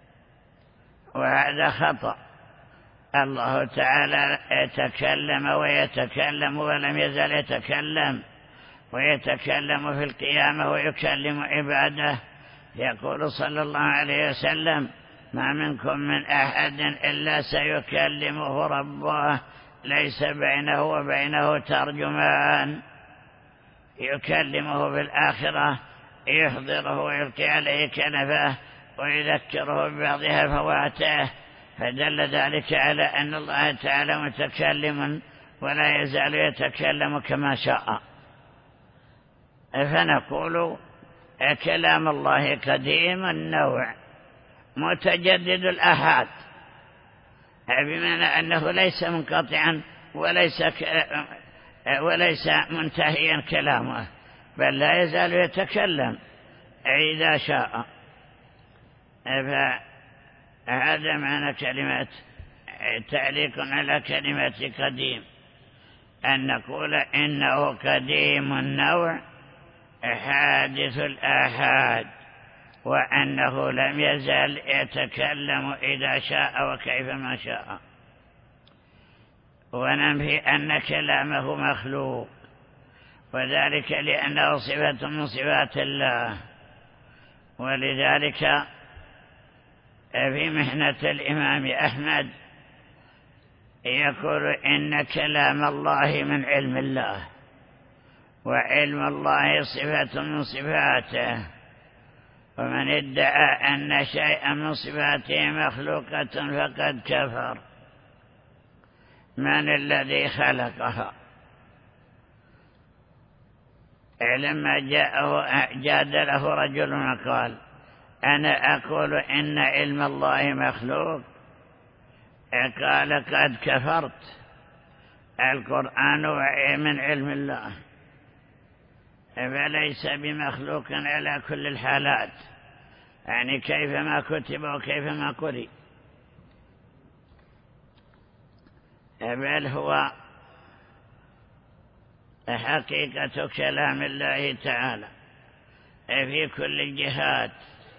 وهذا خطأ. الله تعالى يتكلم ويتكلم ولم يزل يتكلم، ويتكلم في القيامة ويكلم عباده. يقول صلى الله عليه وسلم ما منكم من أحد إلا سيكلمه ربه ليس بينه وبينه ترجمان، يكلمه بالآخرة، يحضره ويلقي عليه كنفه ويذكره ببعض هفواته، فدل ذلك على أن الله تعالى متكلم ولا يزال يتكلم كما شاء. فنقول كلام الله قديم النوع متجدد الآحاد، بمعنى أنه ليس منقطعا وليس وليس منتهيا كلامه، بل لا يزال يتكلم إذا شاء. فهذا معنى كلمة تعليق على كلمة قديم، أن نقول إنه قديم النوع حادث الآحاد، وأنه لم يزل يتكلم إذا شاء وكيفما شاء. وننفي أن كلامه مخلوق، وذلك لأنه صفة من صفات الله. ولذلك في محنة الإمام أحمد يقول إن كلام الله من علم الله، وعلم الله صفة من صفاته، ومن ادعى أن شيئا من صفاته مخلوقة فقد كفر. من الذي خلقها؟ لما جاءه جادله رجل وقال أنا أقول إن علم الله مخلوق، قال قد كفرت، القرآن من علم الله فليس بمخلوق على كل الحالات، يعني كيفما كتب وكيفما قرئ، بل هو حقيقة كلام الله تعالى في كل الجهات.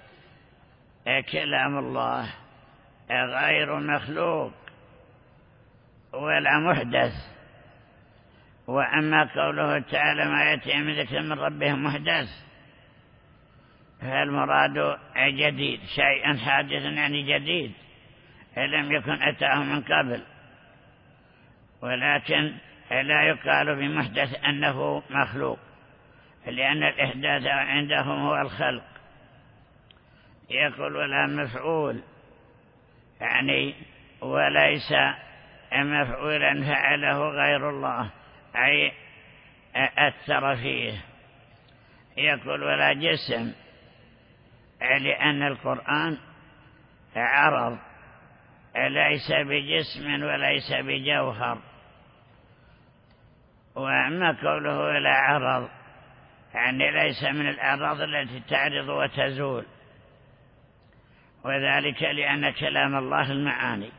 كلام الله غير مخلوق ولا محدث. وأما قوله تعالى ما يأتي من ذكر من ربهم محدث، فالمراد جديد، شيئا حادث يعني جديد لم يكن أتاه من قبل. ولكن لا يقال بمحدث أنه مخلوق، لأن الإحداث عندهم هو الخلق. يقول ولا مفعول، يعني وليس مفعولا فعله غير الله، أي أثر فيه. يقول ولا جسم، لأن القرآن عرض ليس بجسم وليس بجوهر. وأما قوله ولا عرض، يعني ليس من الأعراض التي تعرض وتزول، وذلك لأن كلام الله المعاني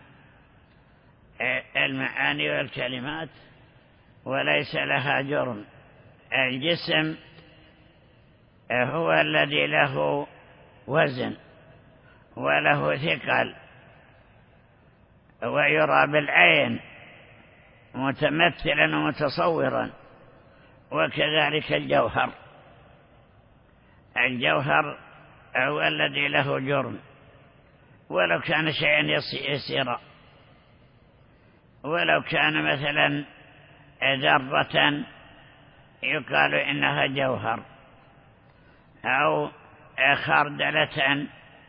المعاني والكلمات وليس لها جرم. الجسم هو الذي له وزن وله ثقل ويرى بالعين متمثلا ومتصورا، وكذلك الجوهر الجوهر هو الذي له جرم، ولو كان شيئا يسيرا، ولو كان مثلا ذرة يقال إنها جوهر، أو خردلة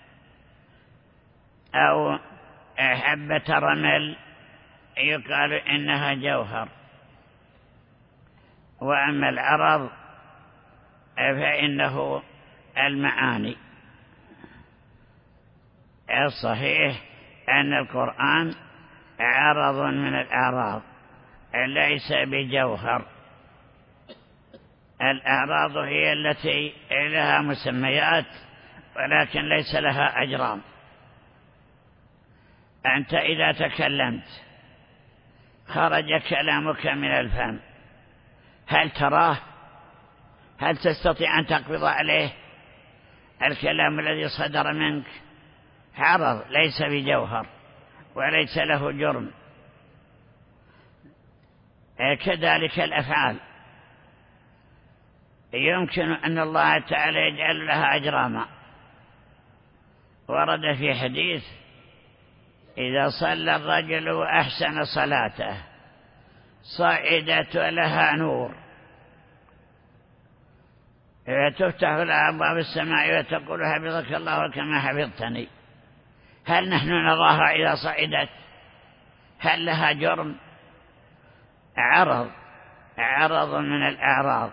أو حبة رمل يقال إنها جوهر. وأما العرض فإنه المعاني. الصحيح أن القرآن عرض من الأعراض ليس بجوهر. الأعراض هي التي لها مسميات ولكن ليس لها أجرام. أنت إذا تكلمت خرج كلامك من الفم، هل تراه؟ هل تستطيع أن تقبض عليه؟ الكلام الذي صدر منك عرض ليس بجوهر وليس له جرم. كذلك الأفعال يمكن أن الله تعالى يجعل لها أجراما، ورد في حديث إذا صلى الرجل وأحسن صلاته صعدت لها نور تفتح لها أبواب السماء وتقول حفظك الله كما حفظتني. هل نحن نراها إذا صعدت؟ هل لها جرم؟ عرض عرض من الأعراض.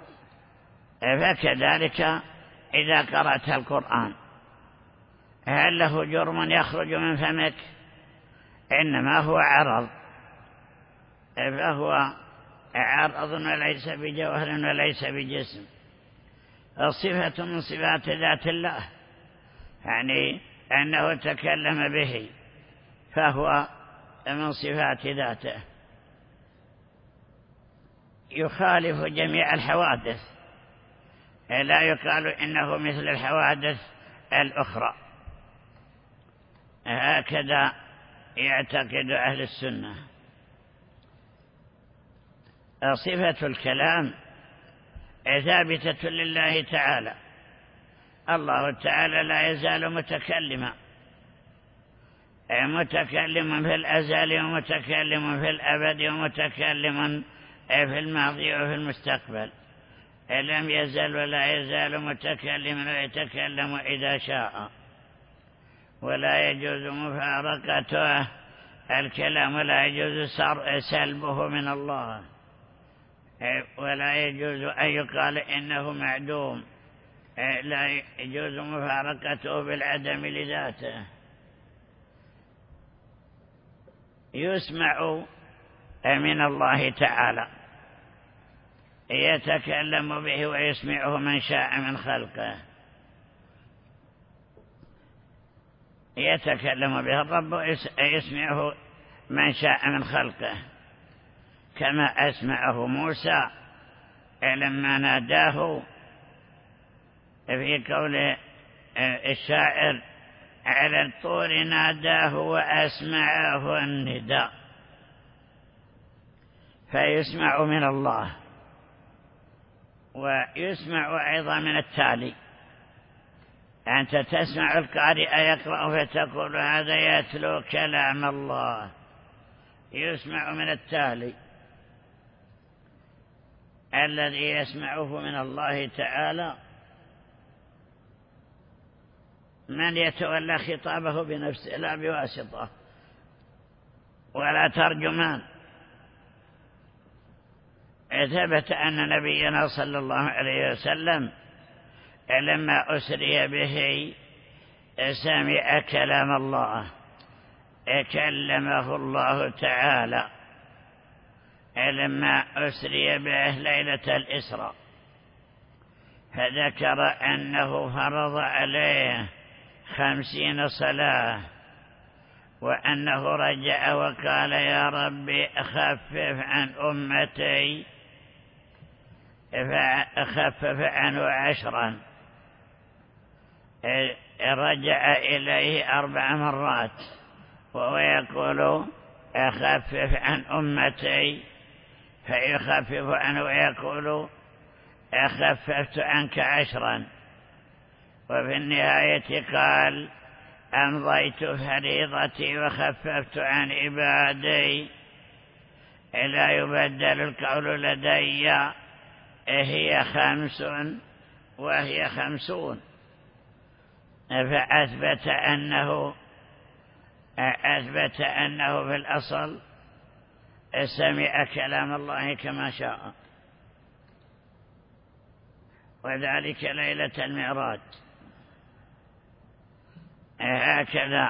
فكذلك إذا قرأت القرآن هل له جرم يخرج من فمك؟ إنما هو عرض، فهو عرض وليس بجوهر وليس بجسم. الصفة من صفات ذات الله، يعني أنه تكلم به، فهو من صفات ذاته. يخالف جميع الحوادث، لا يقال إنه مثل الحوادث الأخرى. هكذا يعتقد أهل السنة. صفة الكلام ثابتة لله تعالى. الله تعالى لا يزال متكلما، متكلم في الأزل ومتكلم في الأبد ومتكلم في الماضي وفي المستقبل. لم يزل ولا يزال متكلما ويتكلم إذا شاء، ولا يجوز مفارقته الكلام، ولا يجوز سلبه من الله، ولا يجوز أن يقال إنه معدوم، لا يجوز مفارقته بالعدم لذاته. يسمع من الله تعالى، يتكلم به ويسمعه من شاء من خلقه. يتكلم به الرب ويسمعه من شاء من خلقه، كما أسمعه موسى لما ناداه في قول الشاعر على الطور ناداه وأسمعه النداء. فيسمع من الله، ويسمع أيضا من التالي. أنت تسمع القارئ يقرأ فتقول هذا يتلو كلام الله. يسمع من التالي الذي يسمعه من الله تعالى من يتولى خطابه بنفسه لا بواسطة ولا ترجمان. ثبت أن نبينا صلى الله عليه وسلم لما أسري به سمع كلام الله، كلمه الله تعالى لما أسري به ليلة الإسراء، فذكر أنه فرض عليه خمسين صلاة، وأنه رجع وقال يا ربي خفف عن أمتي، فخفف عنه عشرا. رجع إليه أربع مرات وهو يقول أخفف عن أمتي، فيخفف عنه ويقول أخففت عنك عشرا. وفي النهاية قال أمضيت فريضتي وخففت عن عبادي، لا يبدل القول لدي، هي خمس وهي خمسون. فأثبت أنه أثبت أنه في الأصل سمع كلام الله كما شاء، وذلك ليلة المعراج. هكذا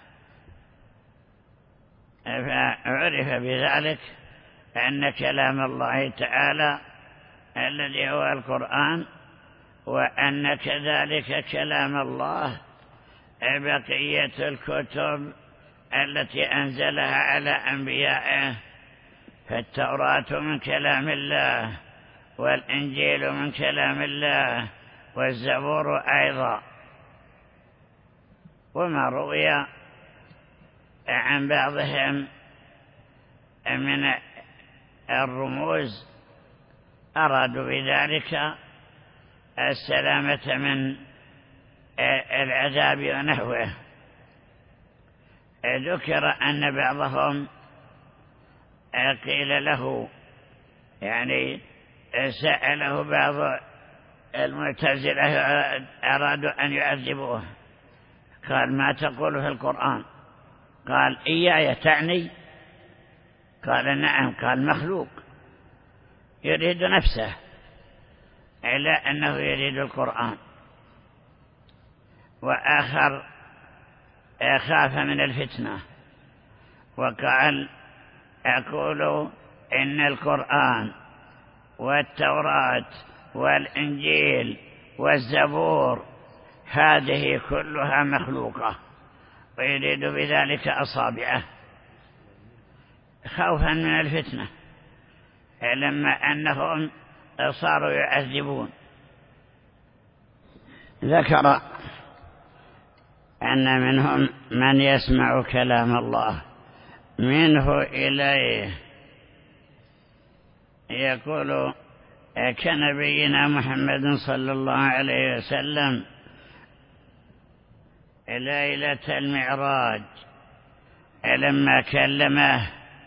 فعرف بذلك أن كلام الله تعالى الذي هو القرآن، وأن كذلك كلام الله بقية الكتب التي أنزلها على أنبيائه. فالتوراة من كلام الله، والإنجيل من كلام الله، والزبور أيضا. وما روي عن بعضهم من الرموز أرادوا بذلك السلامة من العذاب ونحوه. ذكر أن بعضهم قيل له، يعني سأله بعض المعتزلة أرادوا أن يعذبوه، قال: ما تقول في القرآن؟ قال: إياي تعني؟ قال: نعم. قال: مخلوق يريد نفسه إلا أنه يريد القرآن. وآخر خاف من الفتنة وقال: أقول إن القرآن والتوراة والإنجيل والزبور هذه كلها مخلوقة، ويريد بذلك أصابعه خوفا من الفتنة، لما أنهم صاروا يعذبون. ذكر أن منهم من يسمع كلام الله منه إليه، يقول كنبينا محمد صلى الله عليه وسلم ليلة المعراج لما كلمه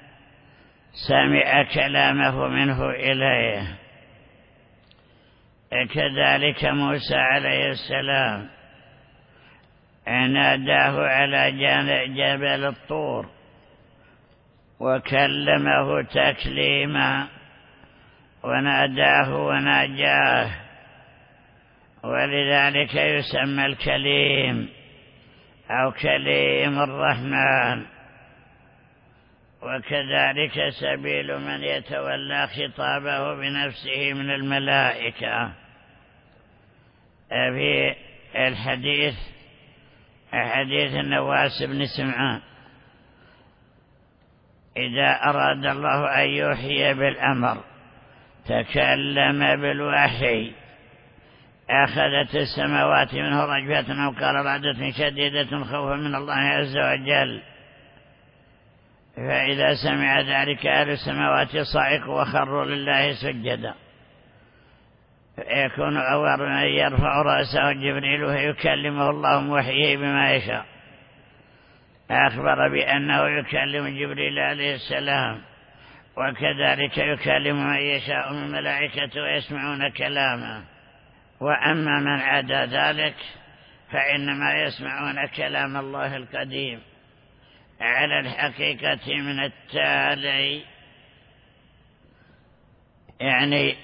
سمع كلامه منه إليه. كذلك موسى عليه السلام ناداه على جبل الطور وكلمه تكليما وناداه وناجاه، ولذلك يسمى الكليم أو كليم الرحمن. وكذلك سبيل من يتولى خطابه بنفسه من الملائكة. في الحديث حديث النواس بن سمعان: إذا أراد الله أن يوحي بالأمر تكلم بالوحي، أخذت السماوات منه رجفة أو قال رعدة شديدة خوفا من الله عز وجل، فإذا سمع ذلك أهل السماوات صعقوا وخروا لله سجدا، فيكون أول من يرفع رأسه جبريل ويكلمه الله موحيه بما يشاء. أخبر بأنه يكلم جبريل عليه السلام، وكذلك يكلم من يشاء من ملائكته ويسمعون كلامه. وأما من عدا ذلك فإنما يسمعون كلام الله القديم على الحقيقة من التالي، يعني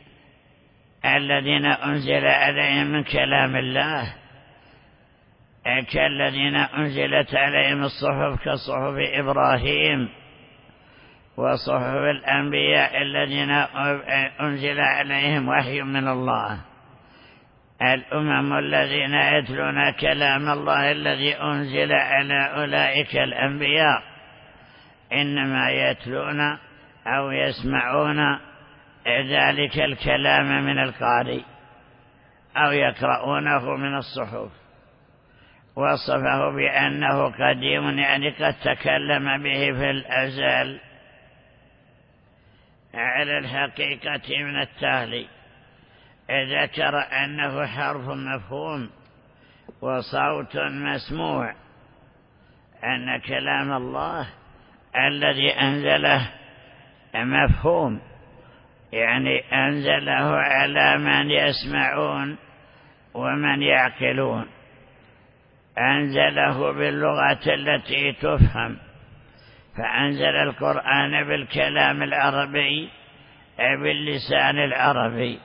الذين أنزل عليهم من كلام الله كالذين أنزلت عليهم الصحف كصحف إبراهيم وصحف الأنبياء الذين أنزل عليهم وحي من الله. الأمم الذين يتلون كلام الله الذي أنزل على أولئك الأنبياء إنما يتلون أو يسمعون ذلك الكلام من القارئ أو يقرؤونه من الصحف. وصفه بأنه قديم، يعني قد تكلم به في الأزل على الحقيقة من التالي. ذكر أنه حرف مفهوم وصوت مسموع، أن كلام الله الذي أنزله مفهوم، يعني أنزله على من يسمعون ومن يعقلون، أنزله باللغة التي تفهم، فأنزل القرآن بالكلام العربي باللسان العربي.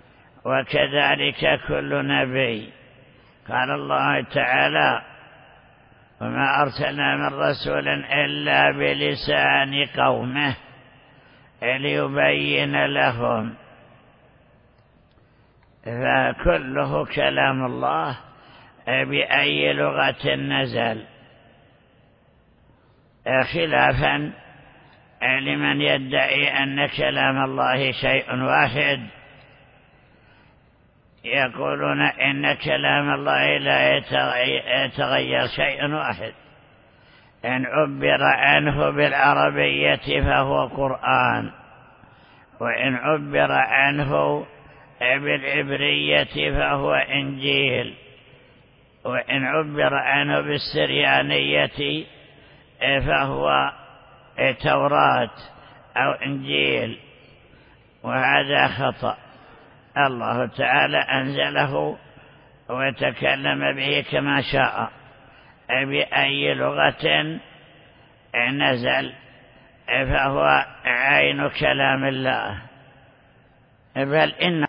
وكذلك كل نبي، قال الله تعالى: وما أرسلنا من رسول إلا بلسان قومه ليبين لهم، فكله كلام الله بأي لغة نزل، خلافا لمن يدعي أن كلام الله شيء واحد، يقولون إن كلام الله لا يتغير شيء واحد، إن عبر عنه بالعربية فهو قرآن، وإن عبر عنه بالعبرية فهو إنجيل، وإن عبر عنه بالسريانية فهو توراة أو إنجيل، وهذا خطأ. الله تعالى أنزله وتكلم به كما شاء بأي لغة نزل، فهو عين كلام الله. بل إن